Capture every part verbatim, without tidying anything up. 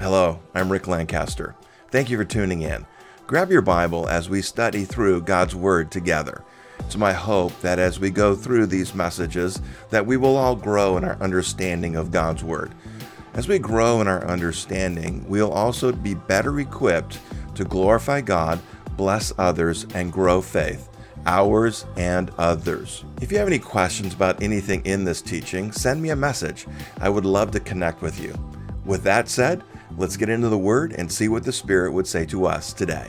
Hello, I'm Rick Lancaster. Thank you for tuning in. Grab your Bible as we study through God's Word together. It's my hope that as we go through these messages, that we will all grow in our understanding of God's Word. As we grow in our understanding, we'll also be better equipped to glorify God, bless others, and grow faith, ours and others. If you have any questions about anything in this teaching, send me a message. I would love to connect with you. With that said, let's get into the Word and see what the Spirit would say to us today.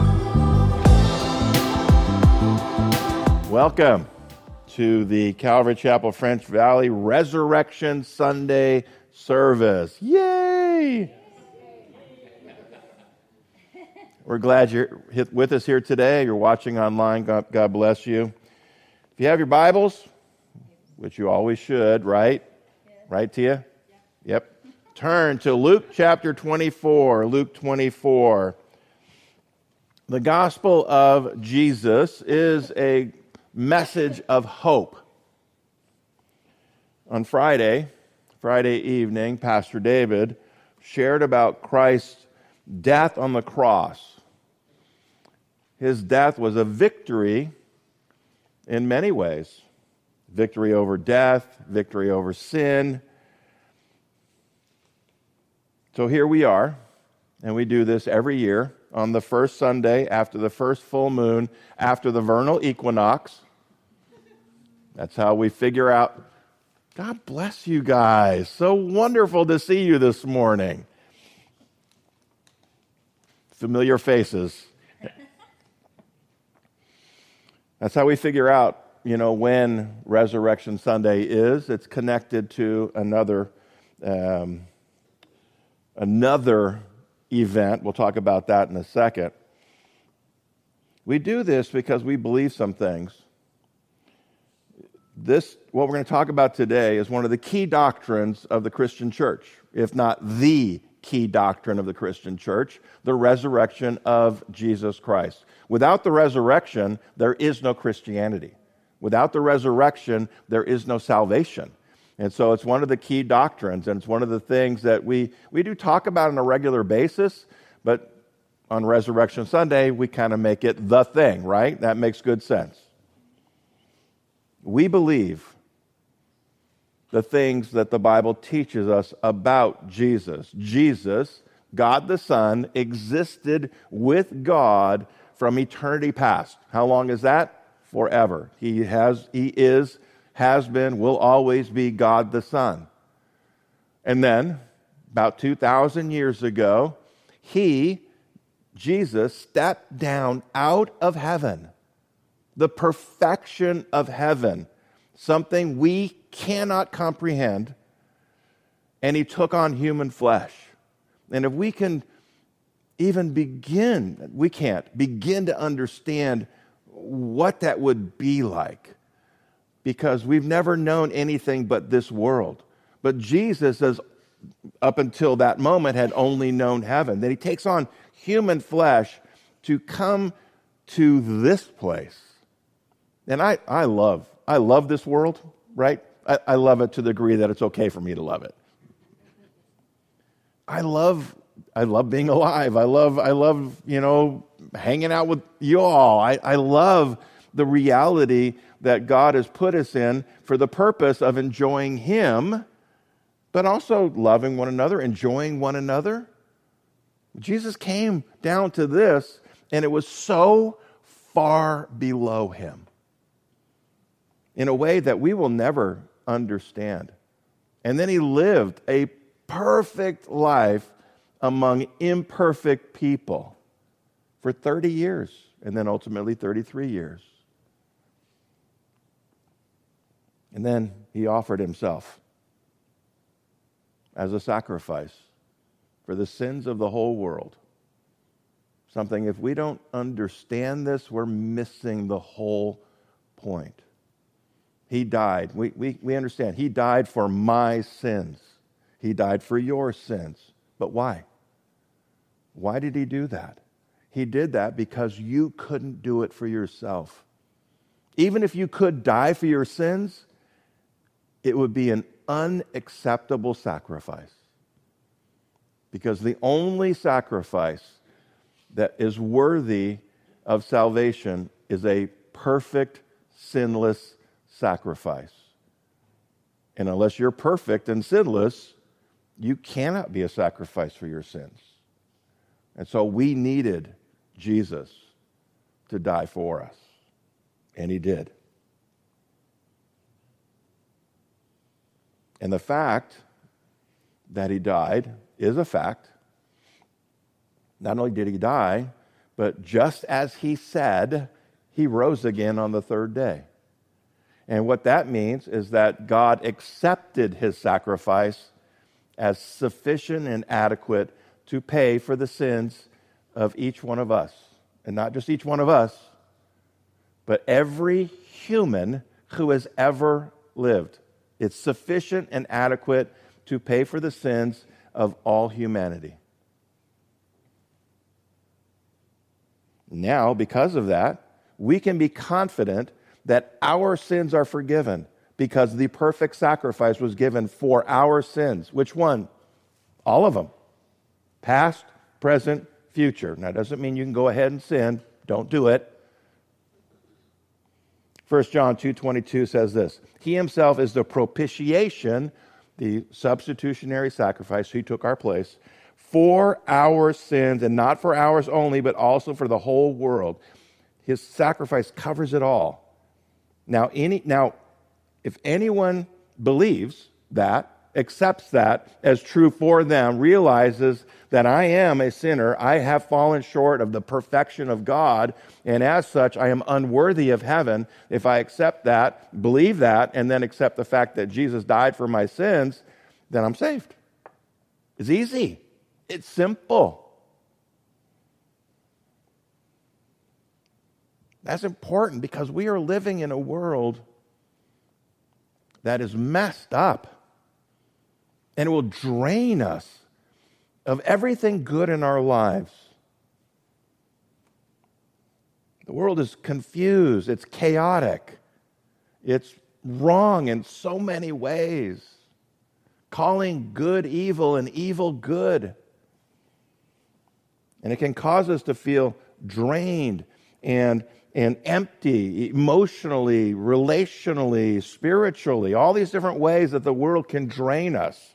Welcome to the Calvary Chapel French Valley Resurrection Sunday service. Yay! We're glad you're with us here today. You're watching online. God, God bless you. If you have your Bibles, which you always should, right? Right, Tia? Yep. Turn to Luke chapter twenty-four. Luke twenty-four. The gospel of Jesus is a message of hope. On Friday, Friday evening, Pastor David shared about Christ's death on the cross. His death was a victory in many ways. Victory over death, victory over sin. So here we are, and we do this every year on the first Sunday after the first full moon, after the vernal equinox. That's how we figure out, God bless you guys. So wonderful to see you this morning. Familiar faces. That's how we figure out, you know, when Resurrection Sunday is. It's connected to another um, another event. We'll talk about that in a second. We do this because we believe some things. This, what we're going to talk about today, is one of the key doctrines of the Christian church, if not the key doctrine of the Christian church, the resurrection of Jesus Christ. Without the resurrection, there is no Christianity. Without the resurrection, there is no salvation. And so it's one of the key doctrines, and it's one of the things that we, we do talk about on a regular basis, but on Resurrection Sunday, we kind of make it the thing, right? That makes good sense. We believe the things that the Bible teaches us about Jesus. Jesus, God the Son, existed with God from eternity past. How long is that? Forever. He has, he is, has been, will always be God the Son. And then, about two thousand years ago, he, Jesus, stepped down out of heaven, the perfection of heaven, something we cannot comprehend, and he took on human flesh. And if we can even begin, we can't begin to understand what that would be like, because we've never known anything but this world. But Jesus, as up until that moment, had only known heaven. Then he takes on human flesh to come to this place. And I, I love, I love this world, right? I, I love it to the degree that it's okay for me to love it. I love, I love being alive. I love, I love, you know, hanging out with you all. I, I love the reality that God has put us in for the purpose of enjoying Him, but also loving one another, enjoying one another. Jesus came down to this, and it was so far below Him in a way that we will never understand. And then He lived a perfect life among imperfect people for thirty years, and then ultimately thirty-three years. And then He offered Himself as a sacrifice for the sins of the whole world. Something, if we don't understand this, we're missing the whole point. He died. We, we, we understand. He died for my sins. He died for your sins. But why? Why did He do that? He did that because you couldn't do it for yourself. Even if you could die for your sins, it would be an unacceptable sacrifice. Because the only sacrifice that is worthy of salvation is a perfect, sinless sacrifice. And unless you're perfect and sinless, you cannot be a sacrifice for your sins. And so we needed Jesus to die for us. And he did. And the fact that he died is a fact. Not only did he die, but just as he said, he rose again on the third day. And what that means is that God accepted his sacrifice as sufficient and adequate to pay for the sins of each one of us. And not just each one of us, but every human who has ever lived. It's sufficient and adequate to pay for the sins of all humanity. Now, because of that, we can be confident that our sins are forgiven because the perfect sacrifice was given for our sins. Which one? All of them. Past, present, future. Now, that doesn't mean you can go ahead and sin. Don't do it. First John two twenty-two says this, he himself is the propitiation, the substitutionary sacrifice, he took our place, for our sins, and not for ours only, but also for the whole world. His sacrifice covers it all. Now, any now, if anyone believes that, accepts that as true for them, realizes that I am a sinner, I have fallen short of the perfection of God, and as such, I am unworthy of heaven. If I accept that, believe that, and then accept the fact that Jesus died for my sins, then I'm saved. It's easy. It's simple. That's important because we are living in a world that is messed up. And it will drain us of everything good in our lives. The world is confused. It's chaotic. It's wrong in so many ways. Calling good evil and evil good. And it can cause us to feel drained and, and empty emotionally, relationally, spiritually. All these different ways that the world can drain us.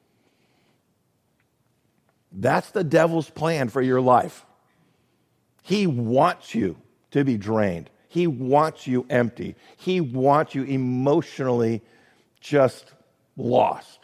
That's the devil's plan for your life. He wants you to be drained. He wants you empty. He wants you emotionally just lost.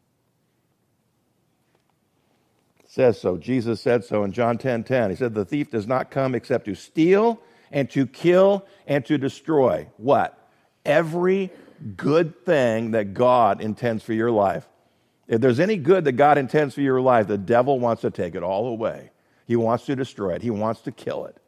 It says so. Jesus said so in John ten ten. He said, the thief does not come except to steal and to kill and to destroy. What? Every good thing that God intends for your life. If there's any good that God intends for your life, the devil wants to take it all away. He wants to destroy it. He wants to kill it.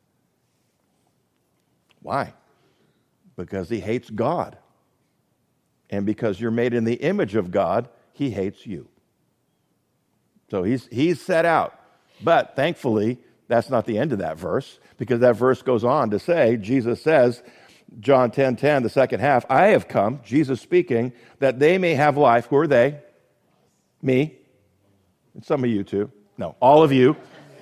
Why? Because he hates God. And because you're made in the image of God, he hates you. So he's, he's set out. But thankfully, that's not the end of that verse, because that verse goes on to say, Jesus says, John ten ten, the second half, I have come, Jesus speaking, that they may have life. Who are they? Me, and some of you too. No, all of you.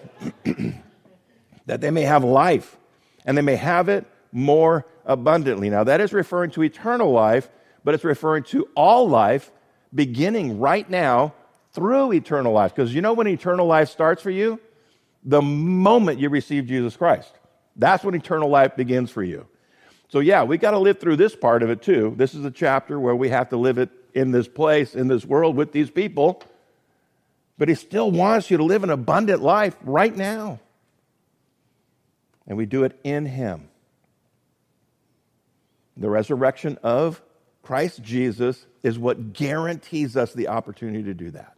That they may have life, and they may have it more abundantly. Now, that is referring to eternal life, but it's referring to all life beginning right now through eternal life. Because you know when eternal life starts for you? The moment you receive Jesus Christ. That's when eternal life begins for you. So yeah, we got to live through this part of it too. This is a chapter where we have to live it in this place, in this world, with these people. But he still wants you to live an abundant life right now. And we do it in him. The resurrection of Christ Jesus is what guarantees us the opportunity to do that.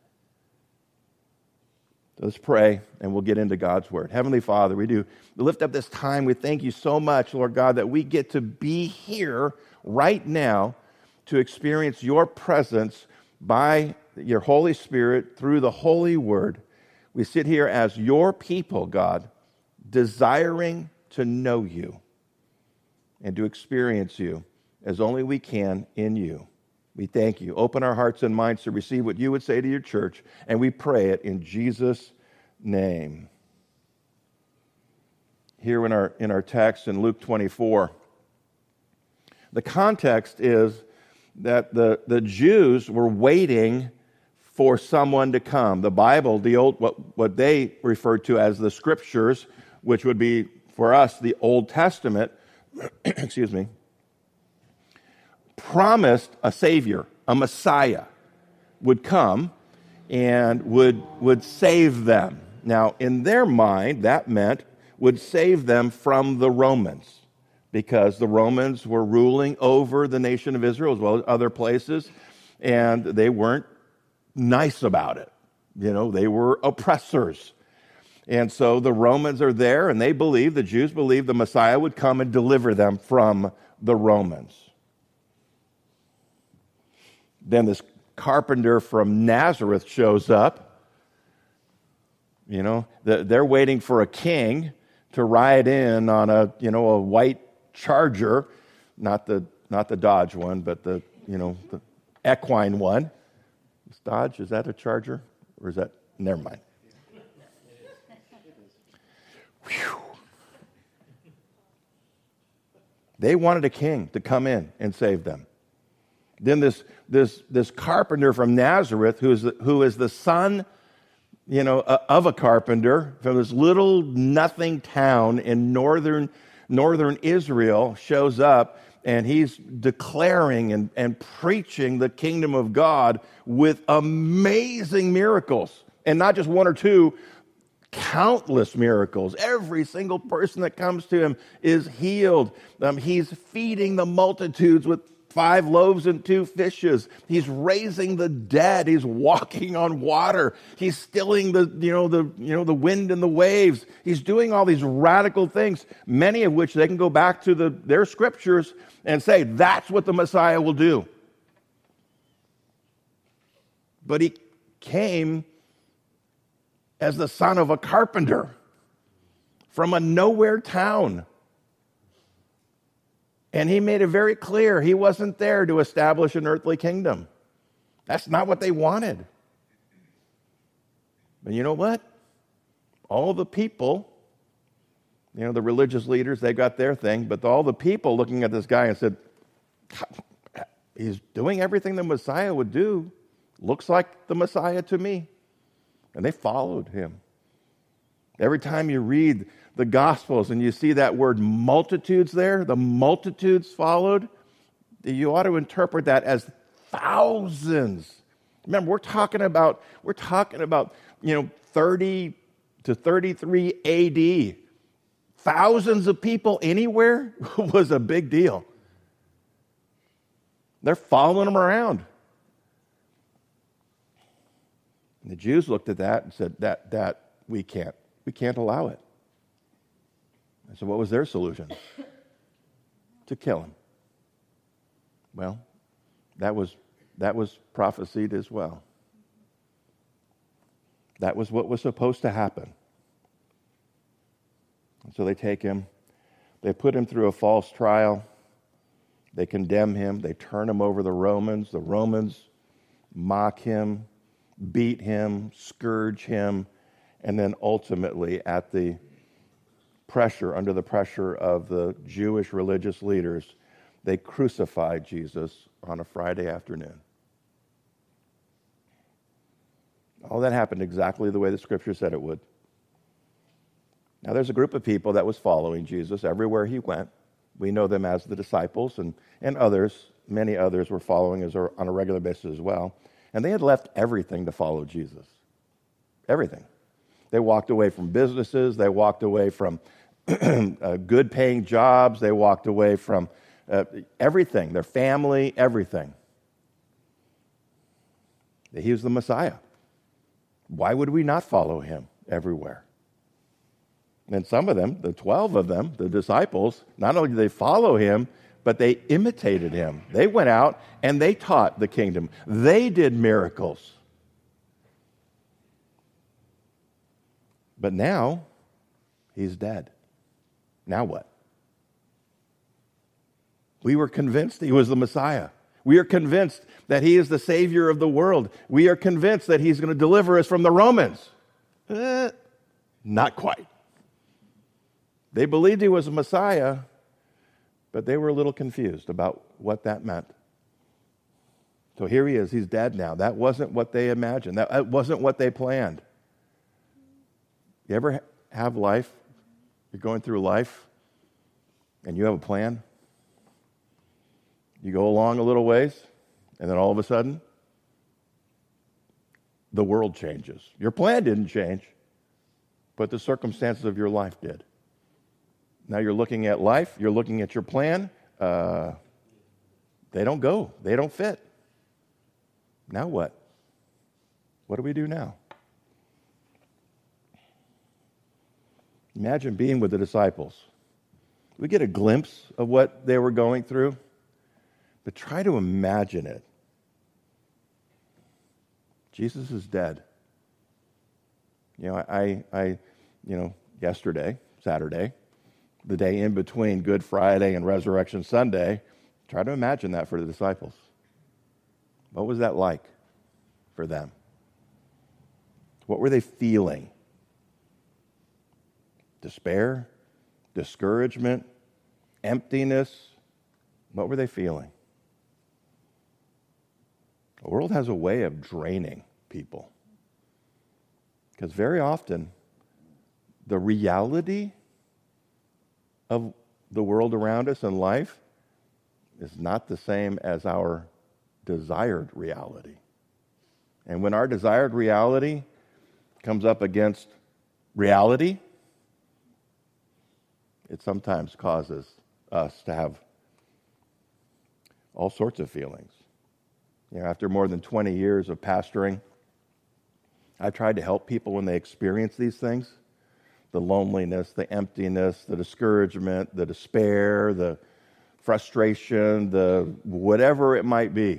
So let's pray, and we'll get into God's word. Heavenly Father, we do lift up this time. We thank you so much, Lord God, that we get to be here right now to experience your presence by your Holy Spirit through the Holy Word. We sit here as your people, God, desiring to know you and to experience you as only we can in you. We thank you. Open our hearts and minds to receive what you would say to your church, and we pray it in Jesus' name. Here in our, in our text in Luke twenty-four, the context is that the, the Jews were waiting for someone to come. The Bible, the old what, what they refer to as the Scriptures, which would be for us the Old Testament, excuse me, promised a Savior, a Messiah, would come and would, would save them. Now, in their mind, that meant would save them from the Romans, because the Romans were ruling over the nation of Israel as well as other places, and they weren't nice about it. You know, they were oppressors. And so the Romans are there, and they believe, the Jews believe, the Messiah would come and deliver them from the Romans. Then this carpenter from Nazareth shows up. You know, they're waiting for a king to ride in on a, you know, a white Charger, not the not the Dodge one, but the, you know, the equine one. Is Dodge, is that a Charger? Or is that, never mind. Whew. They wanted a king to come in and save them. Then this this this carpenter from Nazareth, who is the, who is the son, you know, uh, of a carpenter from this little nothing town in northern northern Israel, shows up, and he's declaring and, and preaching the kingdom of God with amazing miracles, and not just one or two, countless miracles. Every single person that comes to him is healed. Um, he's feeding the multitudes with five loaves and two fishes. He's raising the dead. He's walking on water. He's stilling the, you know, the, you know, the wind and the waves. He's doing all these radical things, many of which they can go back to the, their scriptures and say, that's what the Messiah will do. But he came as the son of a carpenter from a nowhere town. And he made it very clear he wasn't there to establish an earthly kingdom. That's not what they wanted. But you know what? All the people, you know, the religious leaders, they got their thing, but all the people looking at this guy and said, he's doing everything the Messiah would do. Looks like the Messiah to me. And they followed him. Every time you read the Gospels and you see that word multitudes there, the multitudes followed, you ought to interpret that as thousands. Remember, we're talking about, we're talking about, you know, thirty to thirty-three A D. Thousands of people anywhere was a big deal. They're following him around. And the Jews looked at that and said, that, that we can't, we can't allow it. And so what was their solution? To kill him. Well, that was that was prophesied as well. That was what was supposed to happen. And so they take him, they put him through a false trial, they condemn him, they turn him over to the Romans. The Romans mock him, beat him, scourge him, and then ultimately at the pressure, under the pressure of the Jewish religious leaders, they crucified Jesus on a Friday afternoon. All that happened exactly the way the Scripture said it would. Now, there's a group of people that was following Jesus everywhere he went. We know them as the disciples, and, and others, many others were following us on a regular basis as well. And they had left everything to follow Jesus. Everything. They walked away from businesses. They walked away from uh, good-paying jobs. They walked away from uh, everything, their family, everything. He was the Messiah. Why would we not follow him everywhere? And some of them, the twelve of them, the disciples, not only did they follow him, but they imitated him. They went out and they taught the kingdom. They did miracles. But now, he's dead. Now what? We were convinced he was the Messiah. We are convinced that he is the Savior of the world. We are convinced that he's going to deliver us from the Romans. Eh, not quite. They believed he was a Messiah, but they were a little confused about what that meant. So here he is. He's dead now. That wasn't what they imagined. That wasn't what they planned. You ever have life? You're going through life, and you have a plan. You go along a little ways, and then all of a sudden, the world changes. Your plan didn't change, but the circumstances of your life did. Now you're looking at life, you're looking at your plan. Uh, they don't go. They don't fit. Now what? What do we do now? Imagine being with the disciples. We get a glimpse of what they were going through, but try to imagine it. Jesus is dead. You know, I, I, you know, yesterday, Saturday, the day in between Good Friday and Resurrection Sunday, try to imagine that for the disciples. What was that like for them? What were they feeling? Despair, discouragement, emptiness. What were they feeling? The world has a way of draining people. Because very often, the reality of the world around us and life is not the same as our desired reality. And when our desired reality comes up against reality, it sometimes causes us to have all sorts of feelings. You know, after more than twenty years of pastoring, I tried to help people when they experience these things. The loneliness, the emptiness, the discouragement, the despair, the frustration, the whatever it might be.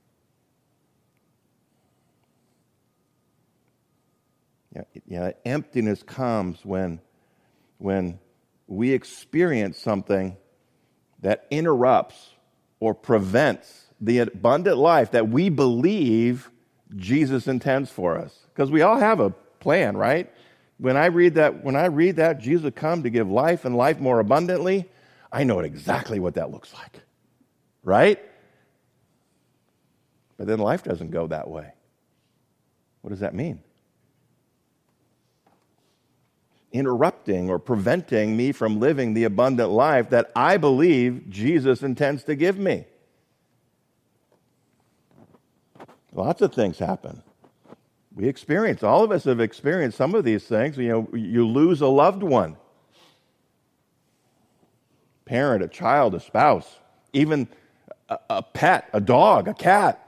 Yeah, you know, emptiness comes when, when we experience something that interrupts or prevents the abundant life that we believe Jesus intends for us. Because we all have a plan, right? When I read that, when I read that Jesus come to give life and life more abundantly, I know exactly what that looks like. Right? But then life doesn't go that way. What does that mean? Interrupting or preventing me from living the abundant life that I believe Jesus intends to give me. Lots of things happen. We experience, all of us have experienced some of these things. You know, you lose a loved one. Parent, a child, a spouse, even a, a pet, a dog, a cat.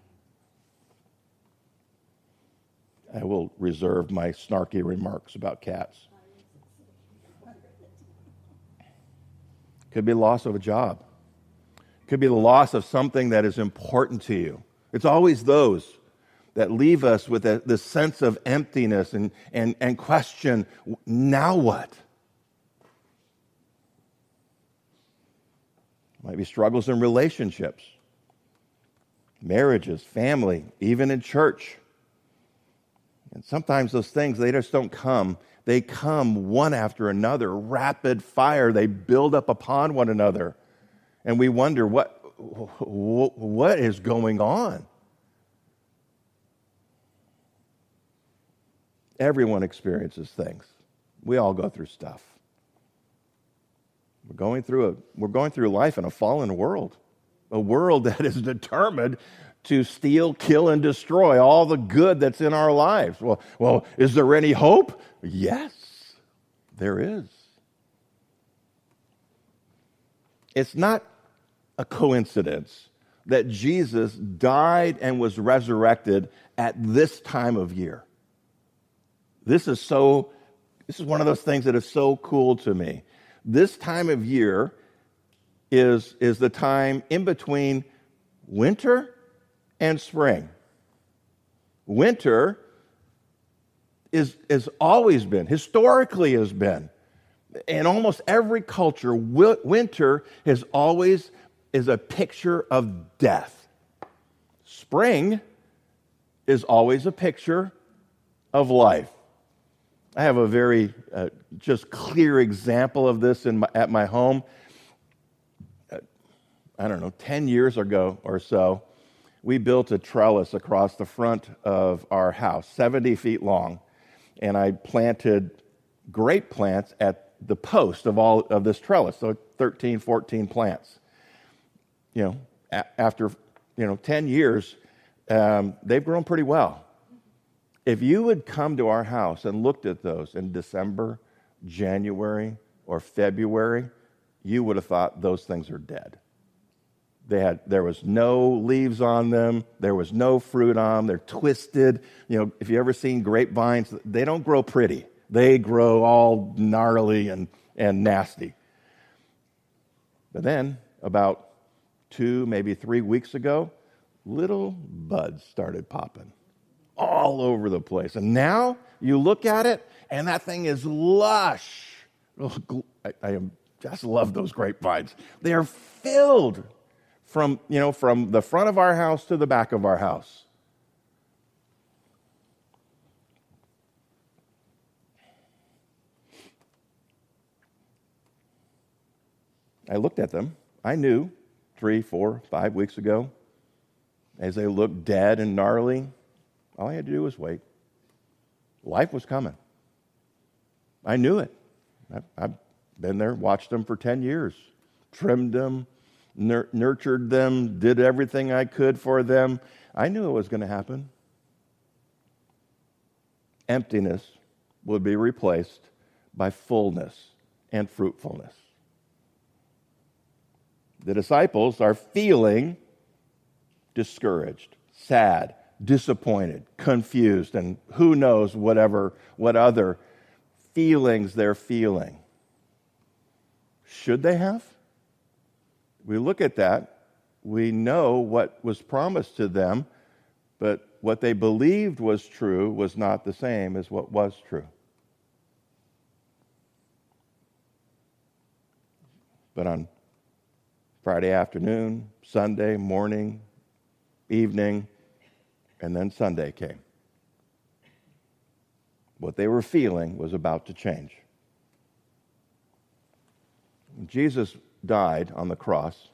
I will reserve my snarky remarks about cats. Could be the loss of a job. Could be the loss of something that is important to you. It's always those that leave us with a, this sense of emptiness and, and, and question, now what? Might be struggles in relationships, marriages, family, even in church. And sometimes those things, they just don't come. They come one after another, rapid fire. They build up upon one another. And we wonder, what, what is going on? Everyone experiences things. We all go through stuff. We're going through a, we're going through life in a fallen world, a world that is determined to steal, kill, and destroy all the good that's in our lives. Well, well, is there any hope? Yes, there is. It's not a coincidence that Jesus died and was resurrected at this time of year. This is so, this is one of those things that is so cool to me. This time of year is, is the time in between winter and spring. Winter is has always been, historically has been, in almost every culture, winter is always is a picture of death. Spring is always a picture of life. I have a very uh, just clear example of this in my, at my home. Uh, I don't know, ten years ago or so, we built a trellis across the front of our house, seventy feet long, and I planted grape plants at the post of all of this trellis, so thirteen, fourteen plants. You know, a- after, you know, ten years, um, they've grown pretty well. If you would come to our house and looked at those in December, January, or February, you would have thought those things are dead. They had, there was no leaves on them. There was no fruit on them. They're twisted. You know, if you ever seen grapevines, they don't grow pretty. They grow all gnarly and, and nasty. But then, about two, maybe three weeks ago, little buds started popping all over the place. And now you look at it, and that thing is lush. I, I am, just love those grapevines. They are filled from, you know, from the front of our house to the back of our house. I looked at them. I knew three, four, five weeks ago, as they looked dead and gnarly, all I had to do was wait. Life was coming. I knew it. I've, I've been there, watched them for ten years, trimmed them, nur- nurtured them, did everything I could for them. I knew it was going to happen. Emptiness would be replaced by fullness and fruitfulness. The disciples are feeling discouraged, sad, disappointed, confused, and who knows whatever, what other feelings they're feeling. Should they have? We look at that, we know what was promised to them, but what they believed was true was not the same as what was true. But on Friday afternoon, Sunday morning, evening, and then Sunday came. What they were feeling was about to change. When Jesus died on the cross,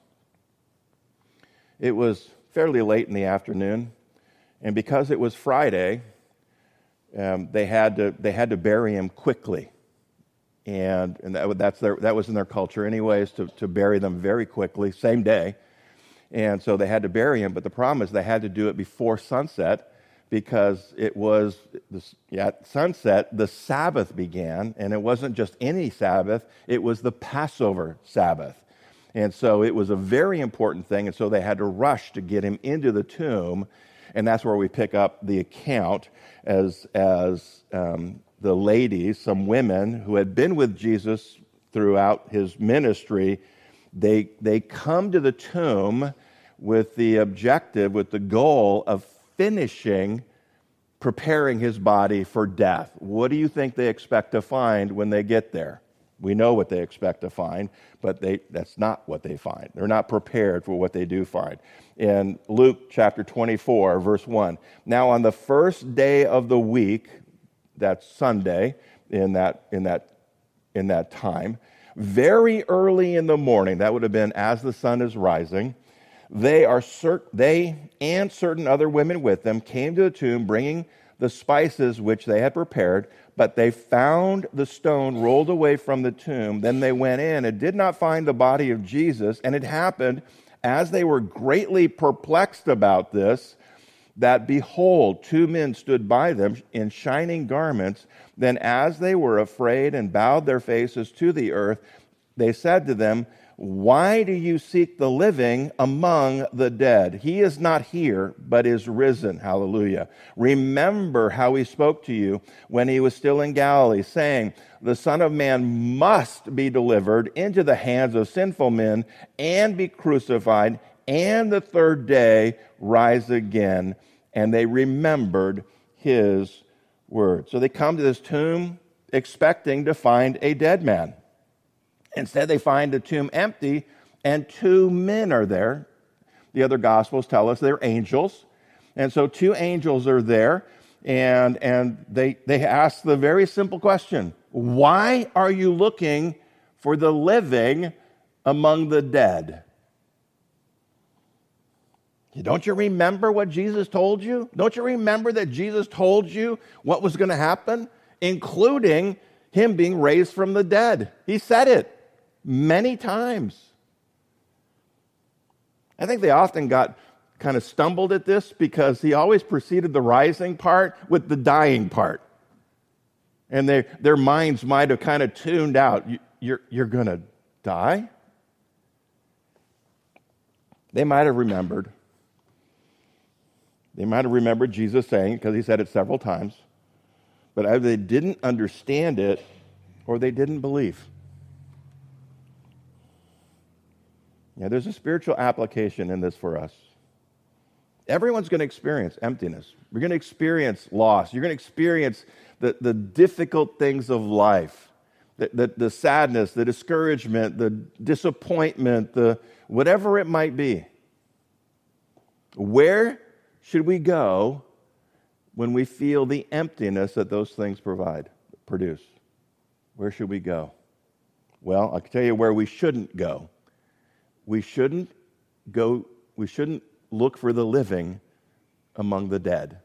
it was fairly late in the afternoon, and because it was Friday, um, they had to they had to bury him quickly, and and that, that's their that was in their culture, anyways, to to bury them very quickly, same day. And so they had to bury him, but the problem is they had to do it before sunset because it was, yeah, at sunset, the Sabbath began, and it wasn't just any Sabbath, it was the Passover Sabbath. And so it was a very important thing, and so they had to rush to get him into the tomb, and that's where we pick up the account as, as um, the ladies, some women who had been with Jesus throughout his ministry, They they come to the tomb with the objective, with the goal of finishing preparing his body for death. What do you think they expect to find when they get there? We know what they expect to find, but they that's not what they find. They're not prepared for what they do find. In Luke chapter twenty-four, verse one, now on the first day of the week, that's Sunday, in that in that in that time, very early in the morning, that would have been as the sun is rising, they are cert- they and certain other women with them came to the tomb bringing the spices which they had prepared, but they found the stone rolled away from the tomb. Then they went in and did not find the body of Jesus. And it happened, as they were greatly perplexed about this, that behold, two men stood by them in shining garments. Then as they were afraid and bowed their faces to the earth, they said to them, why do you seek the living among the dead? He is not here, but is risen. Hallelujah. Remember how he spoke to you when he was still in Galilee, saying, the Son of Man must be delivered into the hands of sinful men and be crucified, and the third day rise again. And they remembered his word. So they come to this tomb expecting to find a dead man. Instead, they find the tomb empty, and two men are there. The other Gospels tell us they're angels, And so two angels are there, and, and they, they ask the very simple question, why are you looking for the living among the dead? Don't you remember what Jesus told you? Don't you remember that Jesus told you what was going to happen, including him being raised from the dead? He said it many times. I think they often got kind of stumbled at this because he always preceded the rising part with the dying part. And they, their minds might have kind of tuned out. You, you're you're going to die? They might have remembered. They might have remembered Jesus saying, because he said it several times, but either they didn't understand it or they didn't believe. Yeah, there's a spiritual application in this for us. Everyone's going to experience emptiness. You're going to experience loss. You're going to experience the, the difficult things of life, the, the, the sadness, the discouragement, the disappointment, the whatever it might be. Where should we go when we feel the emptiness that those things provide, produce? Where should we go? Well, I'll tell you where we shouldn't go. We shouldn't go, we shouldn't look for the living among the dead.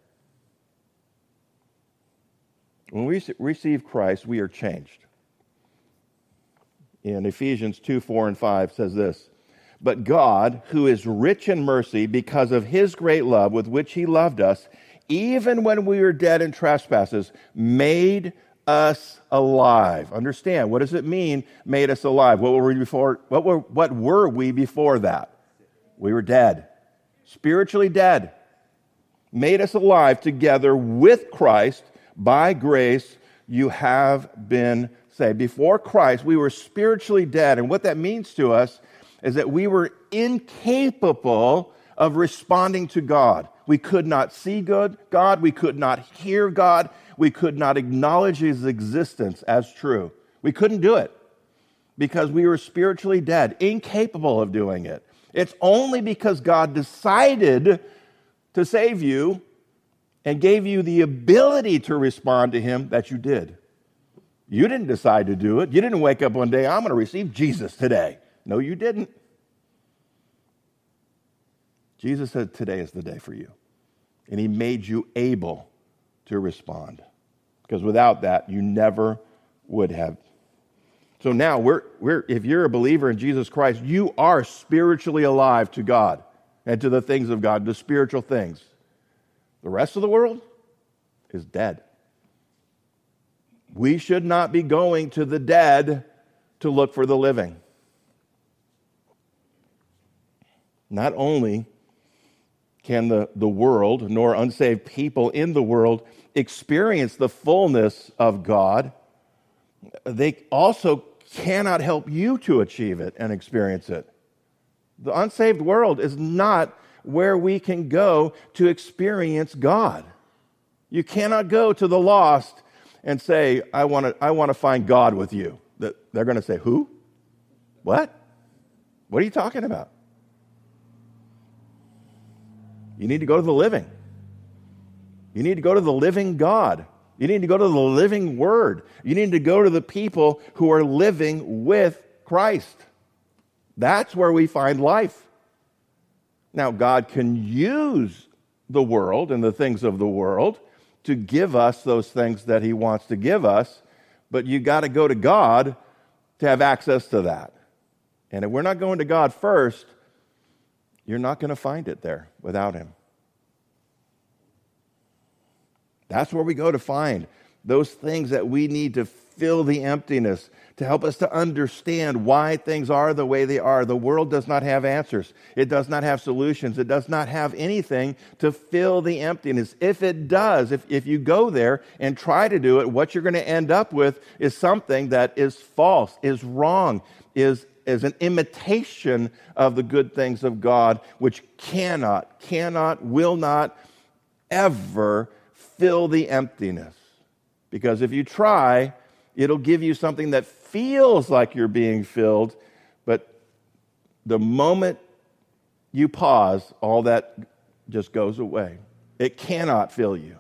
When we receive Christ, we are changed. In Ephesians two, four, and five says this, "But God, who is rich in mercy because of his great love with which he loved us, even when we were dead in trespasses, made us alive." Understand, what does it mean, made us alive? What were we before? What were, what were we before that? We were dead. Spiritually dead. Made us alive together with Christ. By grace you have been saved. Before Christ, we were spiritually dead. And what that means to us is that we were incapable of responding to God. We could not see good God. We could not hear God. We could not acknowledge his existence as true. We couldn't do it because we were spiritually dead, incapable of doing it. It's only because God decided to save you and gave you the ability to respond to him that you did. You didn't decide to do it. You didn't wake up one day, I'm going to receive Jesus today. No, you didn't. Jesus said, today is the day for you. And he made you able to respond. Because without that, you never would have. So now, we're, we're, if you're a believer in Jesus Christ, you are spiritually alive to God and to the things of God, the spiritual things. The rest of the world is dead. We should not be going to the dead to look for the living. Not only can the, the world, nor unsaved people in the world, experience the fullness of God, they also cannot help you to achieve it and experience it. The unsaved world is not where we can go to experience God. You cannot go to the lost and say, I want to I want to find God with you. They're going to say, who? What? What are you talking about? You need to go to the living. You need to go to the living God. You need to go to the living Word. You need to go to the people who are living with Christ. That's where we find life. Now, God can use the world and the things of the world to give us those things that he wants to give us, but you got to go to God to have access to that. And if we're not going to God first, you're not going to find it there without him. That's where we go to find those things that we need to fill the emptiness, to help us to understand why things are the way they are. The world does not have answers. It does not have solutions. It does not have anything to fill the emptiness. If it does, if, if you go there and try to do it, what you're going to end up with is something that is false, is wrong, is, is an imitation of the good things of God, which cannot, cannot, will not ever fill the emptiness. Because if you try, it'll give you something that feels like you're being filled, but the moment you pause, all that just goes away. It cannot fill you.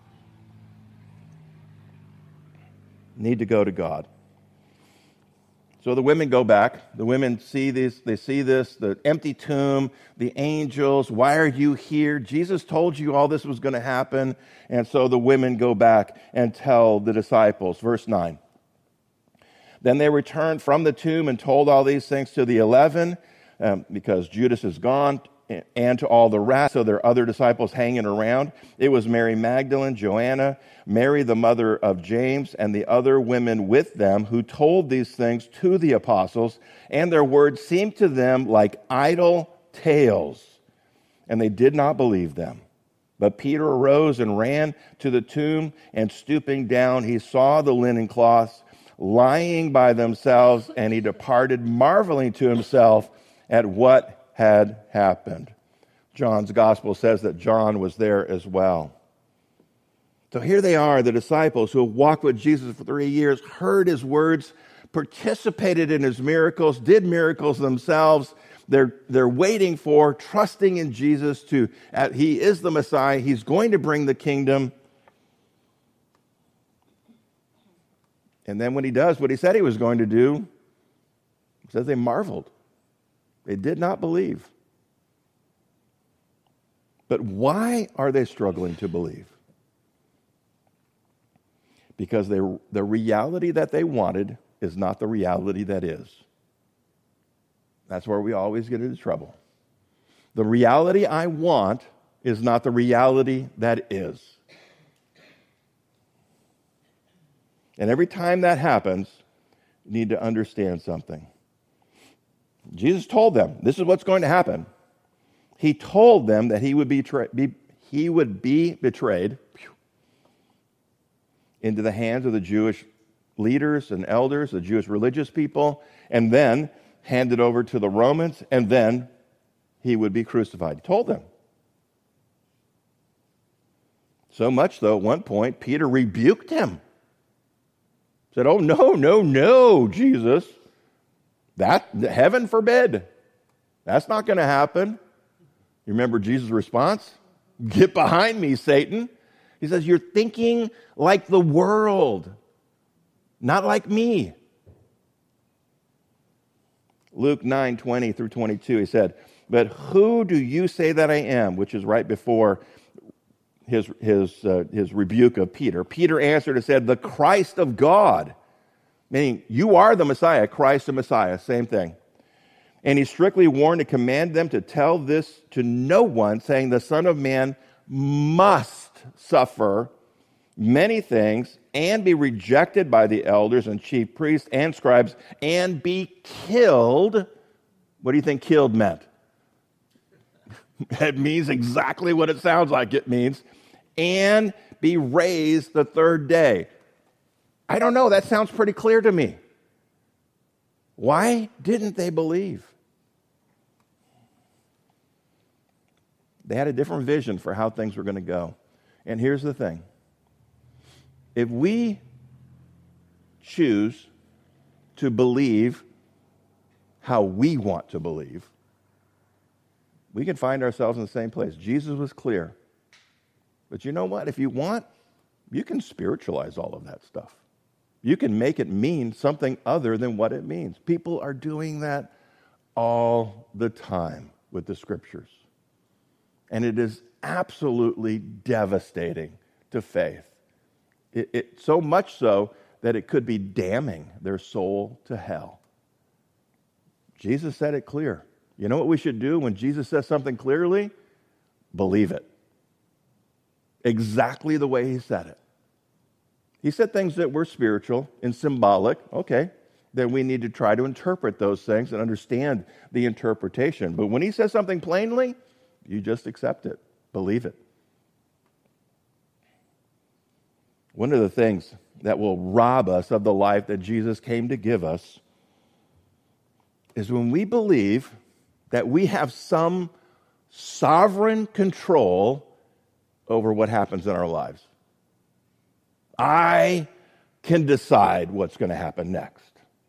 Need to go to God. So the women go back. The women see this, they see this, the empty tomb, the angels. Why are you here? Jesus told you all this was going to happen. And so the women go back and tell the disciples. Verse nine. Then they returned from the tomb and told all these things to the eleven, um, because Judas is gone, and to all the rest. So there are other disciples hanging around. It was Mary Magdalene, Joanna, Mary the mother of James, and the other women with them who told these things to the apostles, and their words seemed to them like idle tales, and they did not believe them. But Peter arose and ran to the tomb, and stooping down, he saw the linen cloths lying by themselves, and he departed, marveling to himself at what had happened. John's gospel says that John was there as well. So here they are, the disciples who have walked with Jesus for three years, heard his words, participated in his miracles, did miracles themselves. They're, they're waiting for, trusting in Jesus to, uh, he is the Messiah. He's going to bring the kingdom. And then when he does what he said he was going to do, it says they marveled. They did not believe. But why are they struggling to believe? Because they, the reality that they wanted is not the reality that is. That's where we always get into trouble. The reality I want is not the reality that is. And every time that happens, you need to understand something. Jesus told them, this is what's going to happen. He told them that he would be, tra- be, he would be betrayed into the hands of the Jewish leaders and elders, the Jewish religious people, and then handed over to the Romans, and then he would be crucified. He told them. So much so, at one point, Peter rebuked him. Said, oh, no, no, no, Jesus. That, heaven forbid. That's not going to happen. You remember Jesus' response? Get behind me, Satan. He says, you're thinking like the world, not like me. Luke nine, twenty through twenty-two, he said, but who do you say that I am? Which is right before his, his, uh, his rebuke of Peter. Peter answered and said, the Christ of God. Meaning, you are the Messiah, Christ the Messiah, same thing. And he strictly warned and commanded them to tell this to no one, saying, the Son of Man must suffer many things and be rejected by the elders and chief priests and scribes and be killed. What do you think killed meant? It means exactly what it sounds like it means. And be raised the third day. I don't know, that sounds pretty clear to me. Why didn't they believe? They had a different vision for how things were going to go. And here's the thing. If we choose to believe how we want to believe, we can find ourselves in the same place. Jesus was clear. But you know what? If you want, you can spiritualize all of that stuff. You can make it mean something other than what it means. People are doing that all the time with the scriptures. And it is absolutely devastating to faith. It, it, so much so that it could be damning their soul to hell. Jesus said it clear. You know what we should do when Jesus says something clearly? Believe it. Exactly the way he said it. He said things that were spiritual and symbolic. Okay, then we need to try to interpret those things and understand the interpretation. But when he says something plainly, you just accept it. Believe it. One of the things that will rob us of the life that Jesus came to give us is when we believe that we have some sovereign control over what happens in our lives. I can decide what's going to happen next.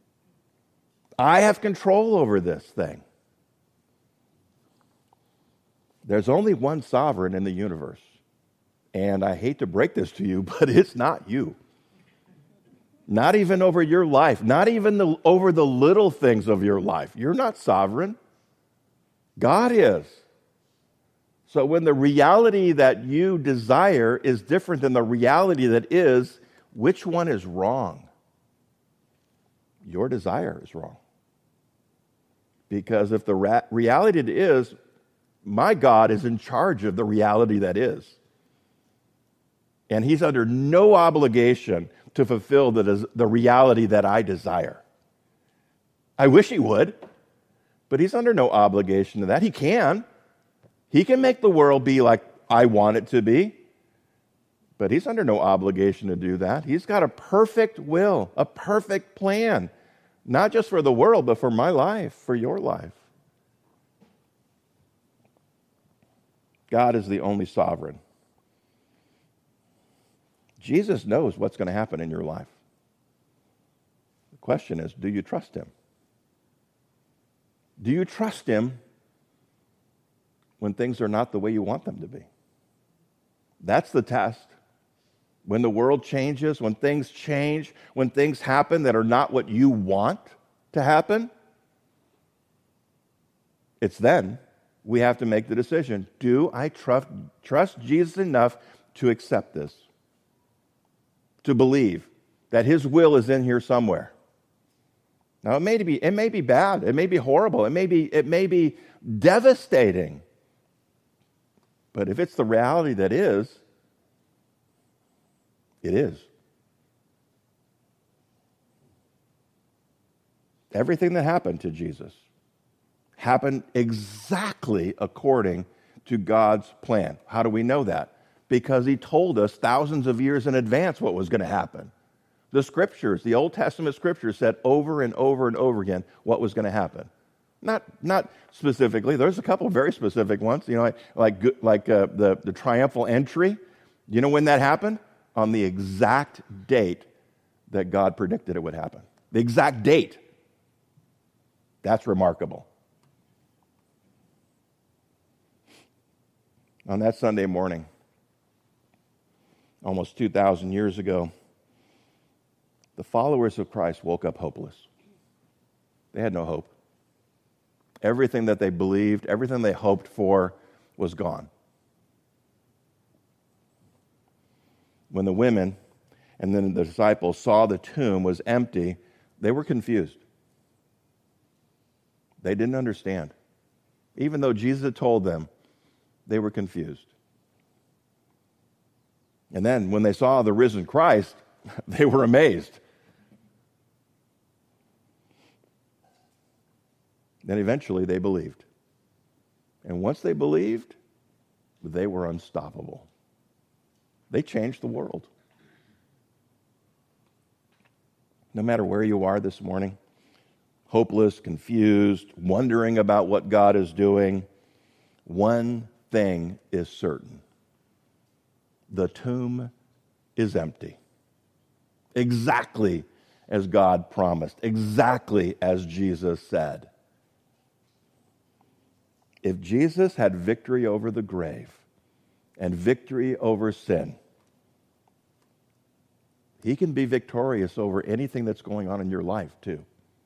I have control over this thing. There's only one sovereign in the universe, And I hate to break this to you, but it's not you. Not even over your life, not even the, over the little things of your life. You're not sovereign. God is. So when the reality that you desire is different than the reality that is, which one is wrong? Your desire is wrong. Because if the ra- reality that is, my God is in charge of the reality that is. And he's under no obligation to fulfill the, the reality that I desire. I wish he would, but he's under no obligation to that. He can. He can make the world be like I want it to be, but he's under no obligation to do that. He's got a perfect will, a perfect plan, not just for the world, but for my life, for your life. God is the only sovereign. Jesus knows what's going to happen in your life. The question is, do you trust him? Do you trust him when things are not the way you want them to be? That's the test. When the world changes, when things change, when things happen that are not what you want to happen, it's then we have to make the decision. Do I trust, trust Jesus enough to accept this? To believe that his will is in here somewhere. Now, it may be, it may be bad. It may be horrible. It may be, it may be devastating. But if it's the reality that is, it is. Everything that happened to Jesus happened exactly according to God's plan. How do we know that? Because he told us thousands of years in advance what was going to happen. The scriptures, the Old Testament scriptures said over and over and over again what was going to happen. Not, not specifically. There's a couple of very specific ones. You know, like like, like uh, the the triumphal entry. You know when that happened? On the exact date that God predicted it would happen. The exact date. That's remarkable. On that Sunday morning, almost two thousand years ago, the followers of Christ woke up hopeless. They had no hope. Everything that they believed, everything they hoped for was gone. When the women and then the disciples saw the tomb was empty, they were confused. They didn't understand. Even though Jesus had told them, they were confused. And then when they saw the risen Christ, they were amazed. Then eventually they believed. And once they believed, they were unstoppable. They changed the world. No matter where you are this morning, hopeless, confused, wondering about what God is doing, one thing is certain. The tomb is empty. Exactly as God promised. Exactly as Jesus said. If Jesus had victory over the grave and victory over sin, he can be victorious over anything that's going on in your life too.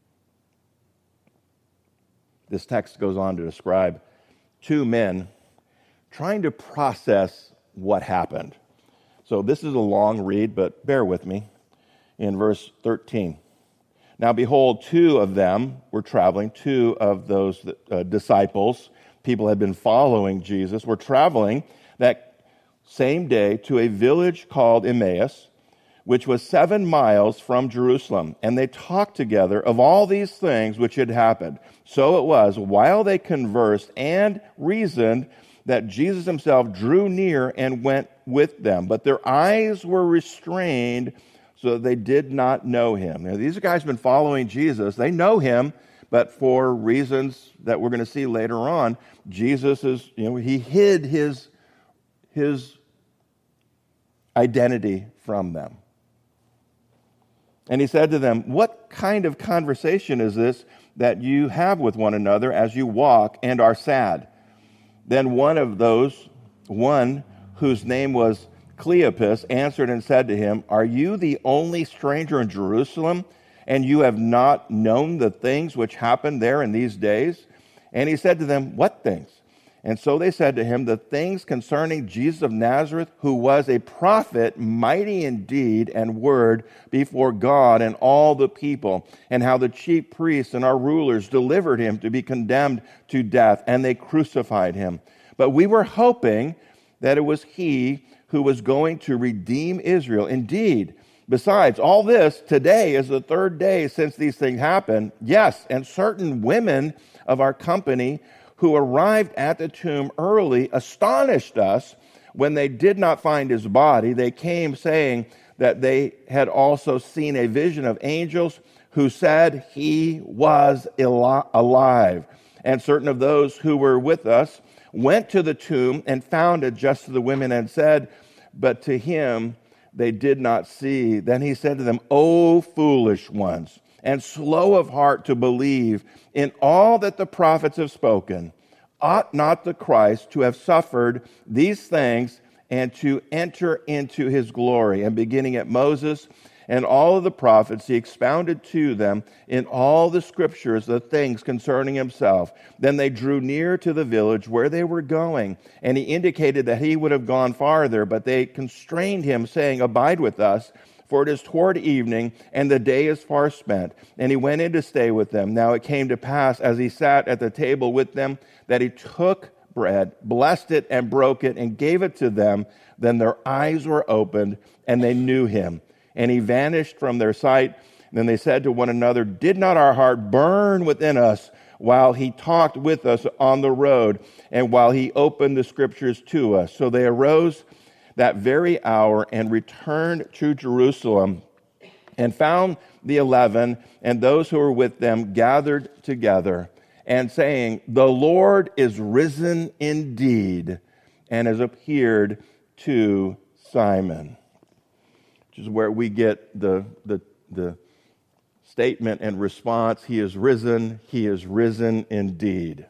This text goes on to describe two men trying to process what happened. So this is a long read, but bear with me. In verse thirteen. Now behold, two of them were traveling, two of those uh, disciples, people had been following Jesus, were traveling that same day to a village called Emmaus, which was seven miles from Jerusalem. And they talked together of all these things which had happened. So it was, while they conversed and reasoned, that Jesus himself drew near and went with them. But their eyes were restrained so that they did not know him. Now, these guys have been following Jesus. They know him, but for reasons that we're going to see later on, Jesus is, you know, he hid his, his identity from them. And he said to them, "What kind of conversation is this that you have with one another as you walk and are sad?" Then one of those, one whose name was Cleopas answered and said to him, "Are you the only stranger in Jerusalem, and you have not known the things which happened there in these days?" And he said to them, "What things?" And so they said to him, "The things concerning Jesus of Nazareth, who was a prophet, mighty in deed and word before God and all the people, and how the chief priests and our rulers delivered him to be condemned to death, and they crucified him. But we were hoping that it was he who was going to redeem Israel. Indeed, besides all this, today is the third day since these things happened. Yes, and certain women of our company who arrived at the tomb early astonished us when they did not find his body. They came saying that they had also seen a vision of angels who said he was alive. And certain of those who were with us went to the tomb and found it just as the women had said, but to him they did not see. Then he said to them, "O foolish ones, and slow of heart to believe in all that the prophets have spoken. Ought not the Christ to have suffered these things and to enter into his glory?" And beginning at Moses and all of the prophets, he expounded to them in all the scriptures the things concerning himself. Then they drew near to the village where they were going, and he indicated that he would have gone farther, but they constrained him, saying, "Abide with us, for it is toward evening, and the day is far spent." And he went in to stay with them. Now it came to pass, as he sat at the table with them, that he took bread, blessed it, and broke it, and gave it to them. Then their eyes were opened, and they knew him. And he vanished from their sight. Then they said to one another, "Did not our heart burn within us while he talked with us on the road, and while he opened the scriptures to us?" So they arose that very hour and returned to Jerusalem, and found the eleven and those who were with them gathered together, and saying, "The Lord is risen indeed, and has appeared to Simon." Which is where we get the, the, the statement and response, "He is risen, he is risen indeed."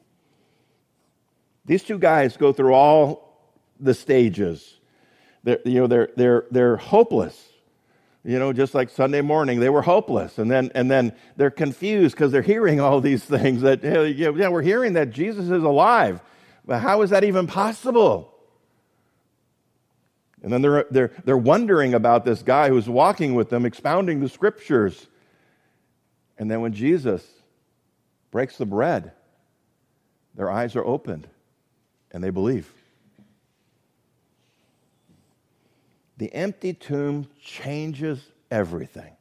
These two guys go through all the stages. They're, you know, they're, they're, they're hopeless. You know, just like Sunday morning, they were hopeless. And then, and then they're confused because they're hearing all these things that, you know, yeah, we're hearing that Jesus is alive. But how is that even possible? And then they're, they're, they're wondering about this guy who's walking with them, expounding the scriptures. And then when Jesus breaks the bread, their eyes are opened and they believe. The empty tomb changes everything.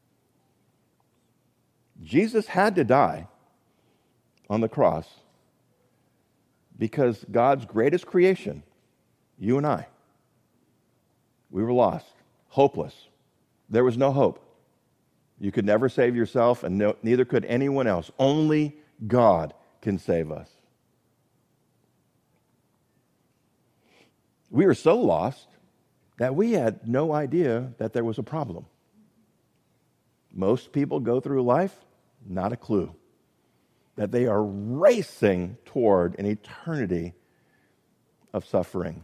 Jesus had to die on the cross because God's greatest creation, you and I, we were lost, hopeless. There was no hope. You could never save yourself, and no, neither could anyone else. Only God can save us. We were so lost that we had no idea that there was a problem. Most people go through life, not a clue, that they are racing toward an eternity of suffering.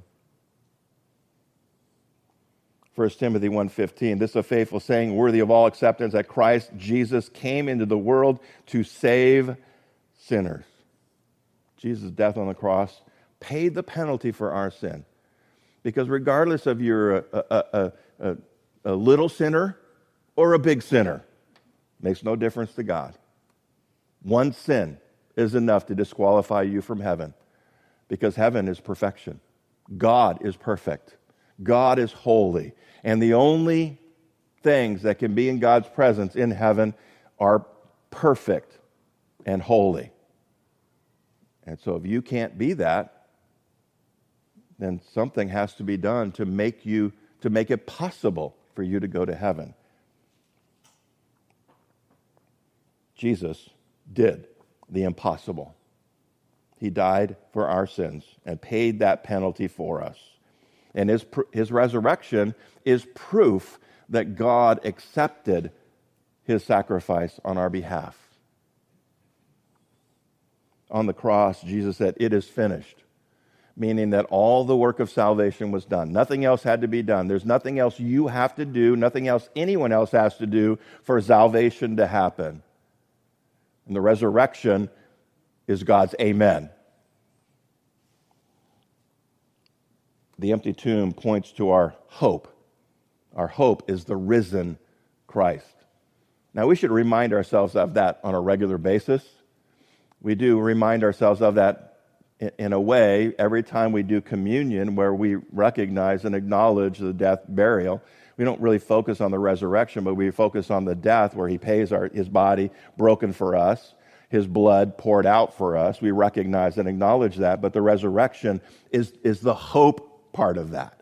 First Timothy one fifteen, "This is a faithful saying, worthy of all acceptance, that Christ Jesus came into the world to save sinners." Jesus' death on the cross paid the penalty for our sin. Because regardless of you're a, a, a, a, a little sinner or a big sinner, makes no difference to God. One sin is enough to disqualify you from heaven, because heaven is perfection. God is perfect. God is holy. And the only things that can be in God's presence in heaven are perfect and holy. And so if you can't be that, then something has to be done to make you, to make it possible for you to go to heaven. Jesus did the impossible. He died for our sins and paid that penalty for us. And his, his resurrection is proof that God accepted his sacrifice on our behalf. On the cross, Jesus said, "It is finished." meaning that all the work of salvation was done. Nothing else had to be done. There's nothing else you have to do, nothing else anyone else has to do for salvation to happen. And the resurrection is God's amen. The empty tomb points to our hope. Our hope is the risen Christ. Now, we should remind ourselves of that on a regular basis. We do remind ourselves of that in a way every time we do communion, where we recognize and acknowledge the death, burial. We don't really focus on the resurrection, but we focus on the death, where he pays our, his body broken for us, his blood poured out for us. We recognize and acknowledge that, but the resurrection is, is the hope part of that.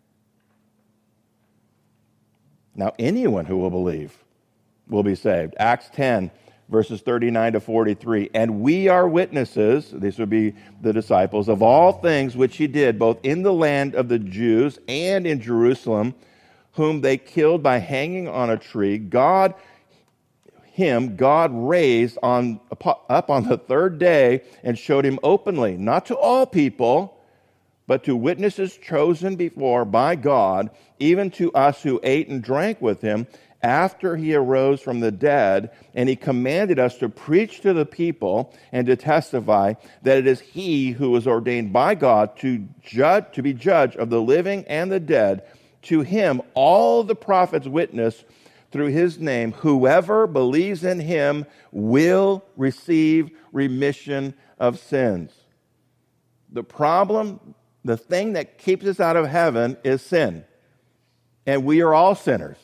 Now, anyone who will believe will be saved. Acts ten, verses thirty-nine to forty-three. And we are witnesses, these would be the disciples, of all things which he did, both in the land of the Jews and in Jerusalem, whom they killed by hanging on a tree. God, him, God raised on, up on the third day and showed him openly, not to all people, but to witnesses chosen before by God, even to us who ate and drank with him after he arose from the dead. And he commanded us to preach to the people and to testify that it is he who was ordained by God to judge, to be judge of the living and the dead. To him all the prophets witness through his name, whoever believes in him will receive remission of sins. The problem, the thing that keeps us out of heaven is sin. And we are all sinners.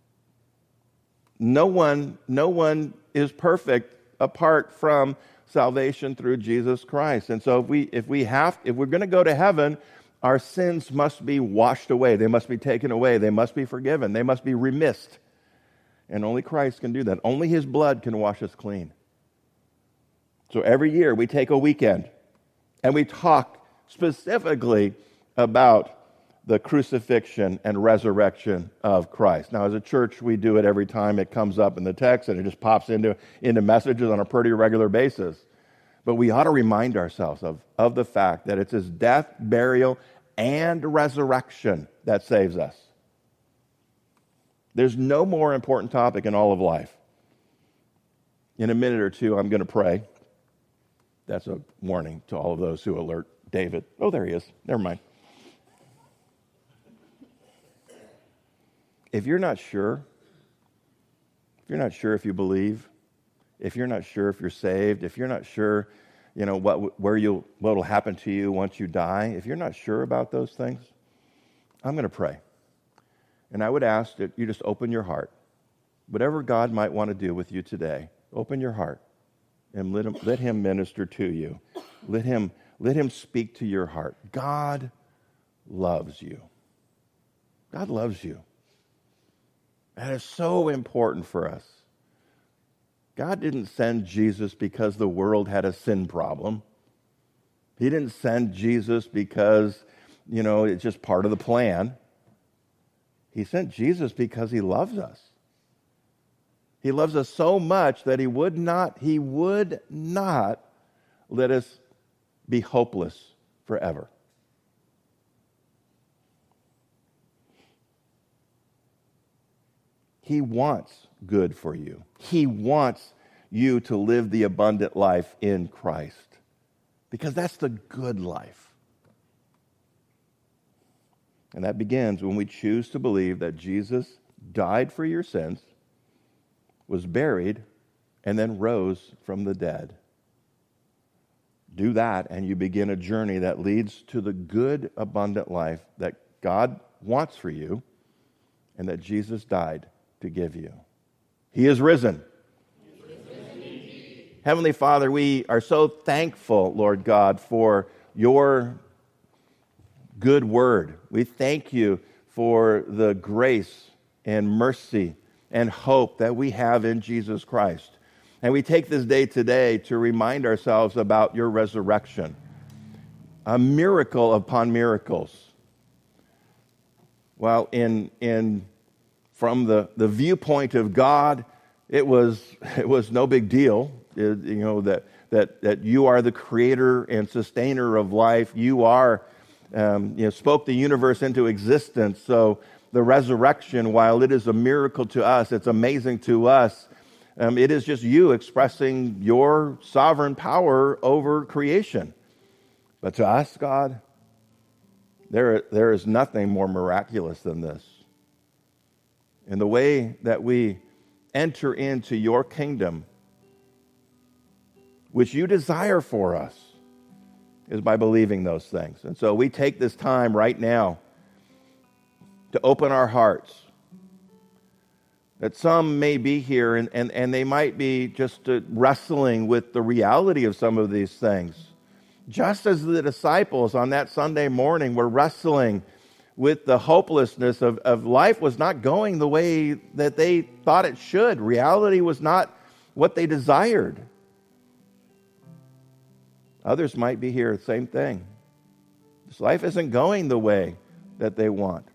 No one, no one is perfect apart from salvation through Jesus Christ. And so if we if we have if we're going to go to heaven, our sins must be washed away. They must be taken away. They must be forgiven. They must be remissed. And only Christ can do that. Only his blood can wash us clean. So every year we take a weekend and we talk specifically about the crucifixion and resurrection of Christ. Now, as a church, we do it every time it comes up in the text, and it just pops into, into messages on a pretty regular basis. But we ought to remind ourselves of, of the fact that it's his death, burial, and resurrection that saves us. There's no more important topic in all of life. In a minute or two, I'm going to pray. That's a warning to all of those who alert David. Oh, there he is. Never mind. If you're not sure, if you're not sure if you believe, if you're not sure if you're saved, if you're not sure, you know, what where you'll what will happen to you once you die, if you're not sure about those things, I'm going to pray. And I would ask that you just open your heart. Whatever God might want to do with you today, open your heart and let him, let him minister to you. Let him, let him speak to your heart. God loves you. God loves you. That is so important for us. God didn't send Jesus because the world had a sin problem. He didn't send Jesus because, you know, it's just part of the plan. He sent Jesus because he loves us. He loves us so much that he would not, he would not let us be hopeless forever. He wants good for you. He wants you to live the abundant life in Christ, because that's the good life. And that begins when we choose to believe that Jesus died for your sins, was buried, and then rose from the dead. Do that, and you begin a journey that leads to the good, abundant life that God wants for you and that Jesus died to give you. He is risen. He is risen. Heavenly Father, we are so thankful, Lord God, for your good word. We thank you for the grace and mercy and hope that we have in Jesus Christ. And we take this day today to remind ourselves about your resurrection, a miracle upon miracles. Well, in in from the, the viewpoint of God, it was it was no big deal. It, you know that that, that you are the creator and sustainer of life. You are, um, you know, spoke the universe into existence. So the resurrection, while it is a miracle to us, it's amazing to us, um, it is just you expressing your sovereign power over creation. But to us, God, there, there is nothing more miraculous than this. And the way that we enter into your kingdom, which you desire for us, is by believing those things. And so we take this time right now to open our hearts. That some may be here and, and, and they might be just uh, wrestling with the reality of some of these things. Just as the disciples on that Sunday morning were wrestling with the hopelessness of, of life was not going the way that they thought it should. Reality was not what they desired. Others might be here, same thing. This life isn't going the way that they want.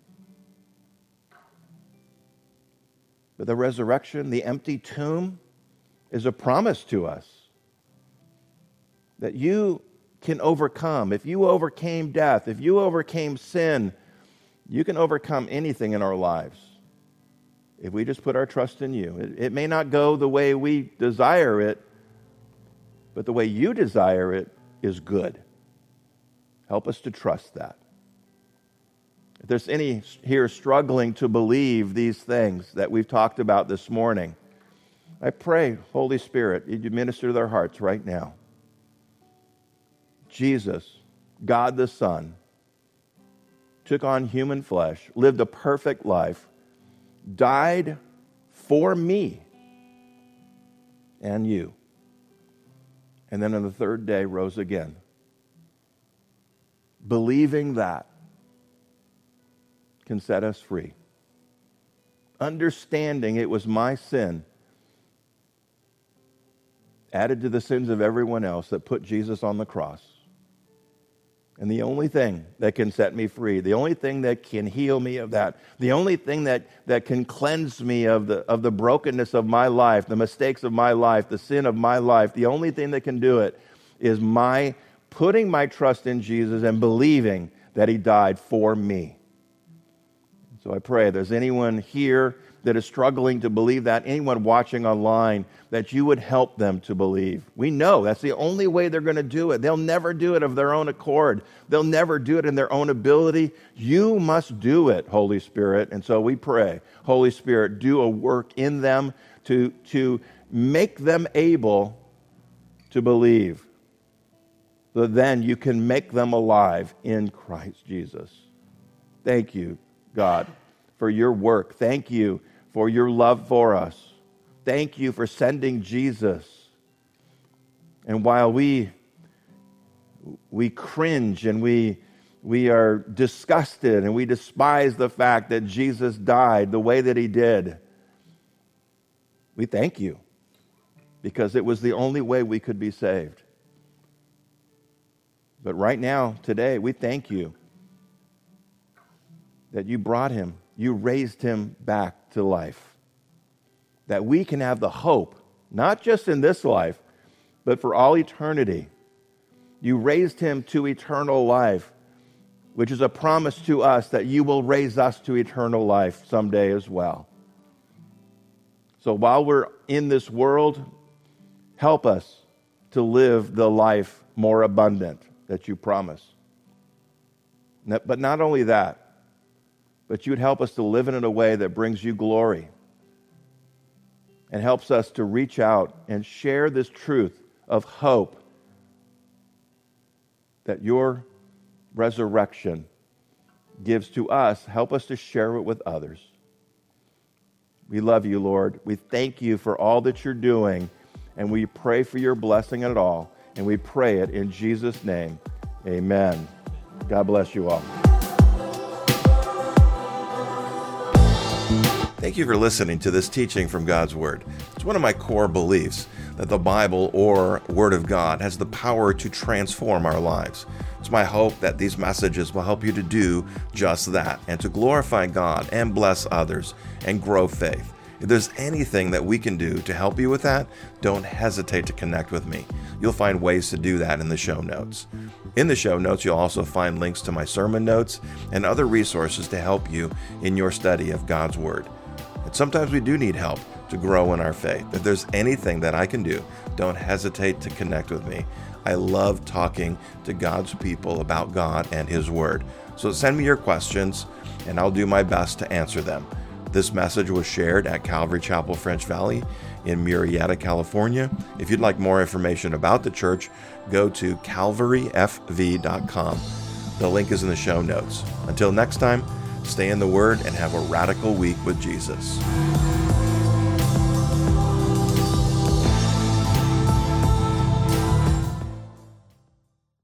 But the resurrection, the empty tomb, is a promise to us that you can overcome. If you overcame death, if you overcame sin, you can overcome anything in our lives if we just put our trust in you. It, it may not go the way we desire it, but the way you desire it is good. Help us to trust that. If there's any here struggling to believe these things that we've talked about this morning, I pray, Holy Spirit, you minister to their hearts right now. Jesus, God the Son, took on human flesh, lived a perfect life, died for me and you, and then on the third day rose again. Believing that can set us free. Understanding it was my sin added to the sins of everyone else that put Jesus on the cross. And the only thing that can set me free, the only thing that can heal me of that, the only thing that, that can cleanse me of the, of the brokenness of my life, the mistakes of my life, the sin of my life, the only thing that can do it is my putting my trust in Jesus and believing that he died for me. So I pray if there's anyone here that is struggling to believe that, anyone watching online, that you would help them to believe. We know that's the only way they're going to do it. They'll never do it of their own accord. They'll never do it in their own ability. You must do it, Holy Spirit. And so we pray, Holy Spirit, do a work in them to, to make them able to believe. So then you can make them alive in Christ Jesus. Thank you, God, for your work. Thank you for your love for us. Thank you for sending Jesus. And while we we cringe and we we are disgusted and we despise the fact that Jesus died the way that he did, we thank you because it was the only way we could be saved. But right now, today, we thank you that you brought him, you raised him back to life. That we can have the hope, not just in this life, but for all eternity. You raised him to eternal life, which is a promise to us that you will raise us to eternal life someday as well. So while we're in this world, help us to live the life more abundant that you promise. But not only that, but you would help us to live in a way that brings you glory and helps us to reach out and share this truth of hope that your resurrection gives to us. Help us to share it with others. We love you, Lord. We thank you for all that you're doing, and we pray for your blessing in it all, and we pray it in Jesus' name. Amen. God bless you all. Thank you for listening to this teaching from God's Word. It's one of my core beliefs that the Bible or Word of God has the power to transform our lives. It's my hope that these messages will help you to do just that and to glorify God and bless others and grow faith. If there's anything that we can do to help you with that, don't hesitate to connect with me. You'll find ways to do that in the show notes. In the show notes, you'll also find links to my sermon notes and other resources to help you in your study of God's Word. And sometimes we do need help to grow in our faith. If there's anything that I can do, don't hesitate to connect with me. I love talking to God's people about God and His Word. So send me your questions, and I'll do my best to answer them. This message was shared at Calvary Chapel French Valley in Murrieta, California. If you'd like more information about the church, go to calvary f v dot com. The link is in the show notes. Until next time, stay in the Word and have a radical week with Jesus.